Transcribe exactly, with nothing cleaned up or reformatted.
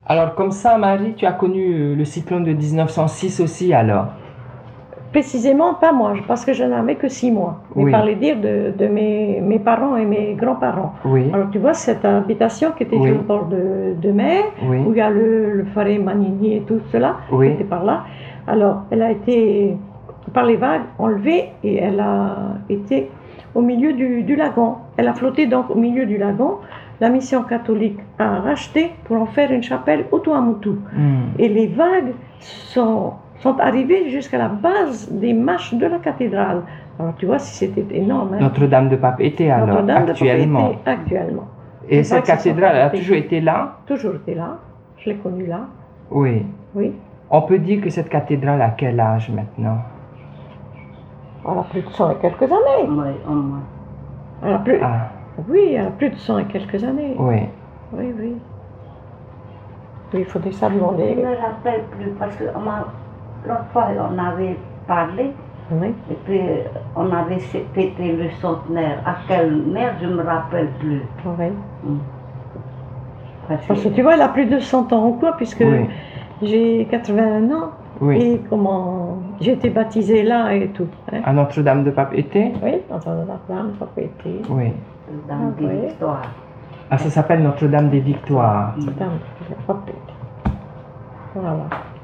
Alors, comme ça, Marie, tu as connu le cyclone de mille neuf cent six aussi, alors? Précisément, pas moi, parce que je n'avais que six mois. Mais Oui. par les dires de, de mes, mes parents et mes grands-parents. Oui. Alors, tu vois, cette habitation qui était Oui. sur le bord de, de mer, Oui. où il y a le, le Forêt Manigny et tout cela, Oui. qui était par là. Alors, elle a été, par les vagues, enlevée et elle a été au milieu du, du lagon. Elle a flotté donc au milieu du lagon. La mission catholique a racheté pour en faire une chapelle au Tuamotu. Mm. Et les vagues sont, sont arrivées jusqu'à la base des marches de la cathédrale. Alors tu vois, si c'était énorme. Hein. Notre-Dame de Papeete, alors, Notre-Dame actuellement. de Papeete, actuellement. Et Les cette vagues se sont cathédrale, elle a arrêtées. toujours été là? Toujours été là. Je l'ai connue là. Oui. Oui. On peut dire que cette cathédrale a quel âge maintenant? Elle a plus de cent et quelques années. Oui, au moins. Elle a plus... Ah, Oui, elle a plus de cent et quelques années. oui. Oui, oui. Oui, il faudrait ça Je ne demander. me rappelle plus parce que on m'a- l'autre fois on avait parlé Oui. et puis on avait fêté le centenaire. À quelle mère je ne me rappelle plus. Oui. Hmm. Parce Parce que que- tu vois, elle a plus de cent ans ou quoi, puisque Oui. j'ai quatre-vingt-un ans. Oui. Et comment j'ai été baptisée là et tout. Hein. À Notre-Dame de Papeete? Oui, dans la flamme, ça peut être. Oui. dans Ah, des oui. histoires. Ah, ça s'appelle Notre-Dame des Victoires. Dame, ça peut être. Voilà.